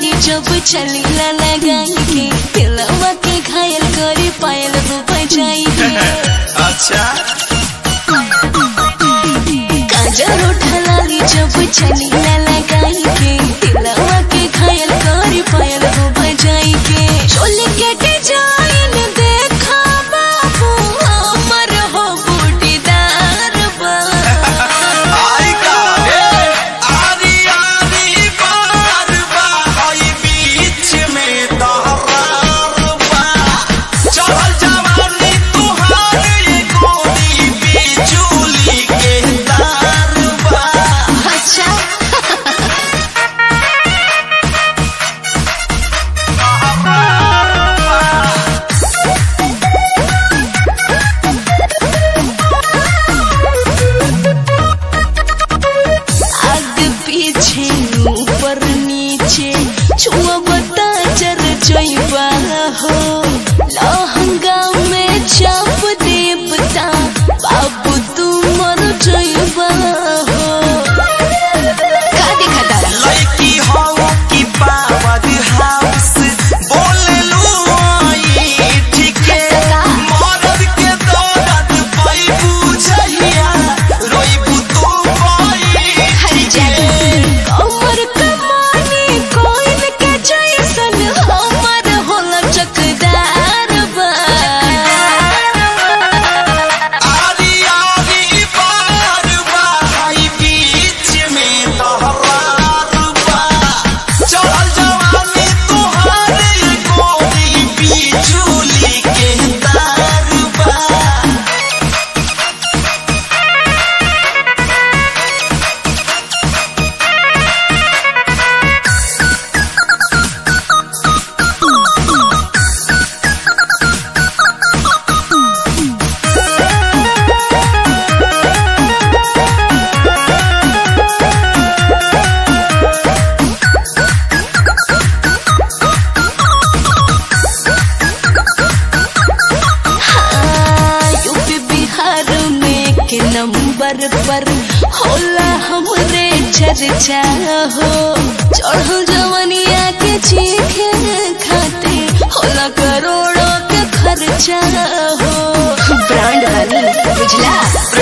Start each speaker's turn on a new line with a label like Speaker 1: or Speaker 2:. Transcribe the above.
Speaker 1: लाली जब चली ला लगाई के दिलवा के घायल करी पायल वो बजाई के।
Speaker 2: अच्छा
Speaker 1: काजर उठा लाली जब चली ला लगाई के दिलवा के घायल करी पायल वो बजाई के। चोली के डिजाइन देखा बाबू हमर हो बूटीदार बा।
Speaker 2: आई का आरी आरी बार बा हई बीच में दहरार बा। चढ़ल जवानी तुहार गोरी बिजुली के तार बा।
Speaker 1: अच्छा आगे पीछे ऊपर नीचे छुआ बता चर जइबा हो। लहंगा में चाप देवता बाबू तू मर जइबा हो। का देखा तारा
Speaker 2: लड़की हो कि पावर हाउस बोललू आई ठीक है। मर्द के दौलत पाई बुझिया रोइबू तू पाई
Speaker 1: हर जगह कमर कमानी कोइन के जैसन हमर होला चकदार बा।
Speaker 2: आरी आरी बार बा हई बीच में दहरार बा। चढ़ल जवानी तुहार गोरी बिजुली के तार बा।
Speaker 1: यूपी बिहार में के नंबर पर होला हमरे चर्चा हो। चढ़ल जवनिया के चीखे खाते होला करोड़ों के खर्चा हो। ब्रांड बनी बुझला।